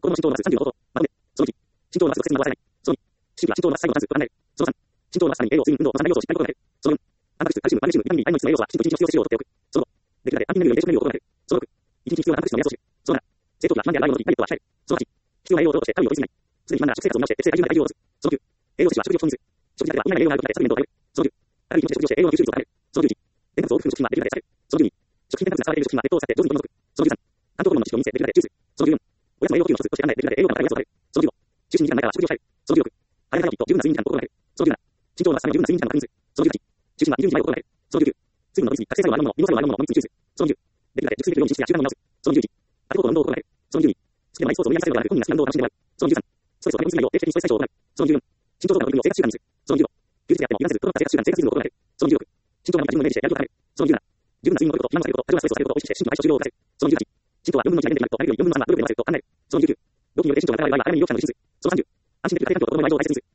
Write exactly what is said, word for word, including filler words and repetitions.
子供の身長を伸ばすさんじゅうの方法。まとめ。そのいち、身長を伸ばすと節分は合わせない。そのに、視力は身長を伸ばす際の関数とならない。そのさん、身長を伸ばすために栄養、水分、運動の三大要素をしっかりと行える。そのよん、タンパク質、カルシウム、マグネシウム、ビタミン B、アミノ脂の栄養素はきちんと一日の必要摂取量をとっておく。そのご、できるだけ安定メニューの冷食メニューを行える。そのろく、一日に必要なタンパク質の目安を知る。そのなな、生徒が肥満である場合の時、ダイエットは控える。そのはち、必要な栄養をとしてカロリーを摂りすぎない。常に肥満な食生活を見直して、適正体重まで体重を落とす。そのきゅう、栄養摂取は食事を補充する。食事だけでは補えない栄養があることでサプリメントを食べる。そのじゅう、カロリーにして食事をして栄養の吸収率を高める。そのじゅういち、添加物を多く含む食品はできるだけ避ける。そのじゅうに、食品添加物が使われている食品はペットを使って上手に取り除く。そのじゅうさん、環境ホルモンの知識を見せできるだけ注意する。そのじゅうよん、おやつの栄養補給の一つとして案内できるだけ栄養価の高いおやつを食べる。そのじゅうご、就寝にじかんまえから食事を控える。そのじゅうろく、早寝早起きと十分な睡眠時間を心がける。そのじゅうなな、身長を伸ばすための十分な睡眠時間の確認する。そのじゅうはち、就寝はにじゅうにじまえを心がける。そのじゅうきゅう、水分の飲み過ぎ、覚醒作用のあるもの、利尿作用のあるもの、飲み過ぎ注意する。そのじゅう、できるだけ熟睡できるように寝室や習慣を見直す。そのじゅういち、歩くことの運動を心がける。そのじゅうに、好きなマイスポーツを無理やりさせるのではなく、本人が好きな運動を楽しんでもらう。そのじゅうさん、ストレスを溜め込みすぎないよう定期的にストレス解消を行う。そのじゅうよん、身長増加の取り組みを生活習慣にする。そのじゅうご、休日やっても油断せず、とどまった生活習慣、生活リズムを心がける。そのじゅうろく、身長が伸びた自分のイメージしてやる気を高める。そのじゅうなな、十分な睡眠をとること、肥満を避けること、過剰なストレスを避けることを意識して、心と対処治療を行う。そのじゅうはち、身長はよんぶんのいちが限定になると、体重よりよんぶんのさんは努力で伸ばせると考える。そのじゅうきゅう、病気によって身長が高い場合は早めに医療機関を受診する。そのさんじゅう、安心できる家庭環境と子供の愛情を大切にする。